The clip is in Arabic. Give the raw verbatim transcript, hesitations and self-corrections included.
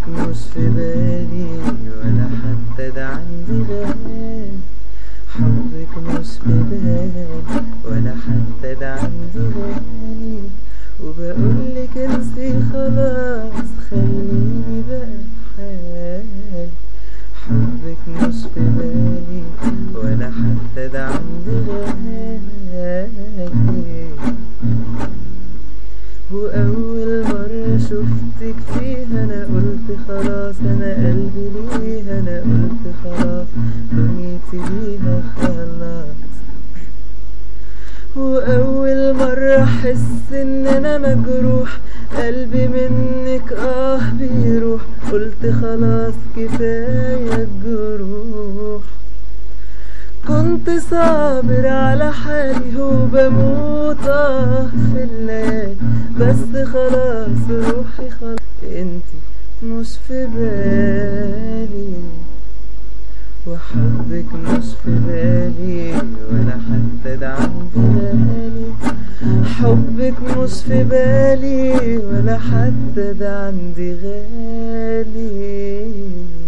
حبك مش في بالي ولا حتى ده عندي غالي. حبك مش في بالي ولا حتى ده عندي غالي. وبقولك انسي خلاص خليني بقى بحالي. حبك مش في بالي ولا حتى ده عندي غالي. وأول مرة شفتك فيها أنا قلت خلاص أنا قلبي ليها. أنا قلت خلاص دنيتي ليها خلاص. وأول مرة أحس إن أنا مجروح قلبي منك آه بيروح. قلت خلاص كفاية الجروح. كنت صابر على حالي وبموت آه في الليالي. بس خلاص روحي خلاص انتي مش في بالي. وحبك مش في بالي ولا حتى ده عندي غالي. حبك مش في بالي ولا حتى ده عندي غالي.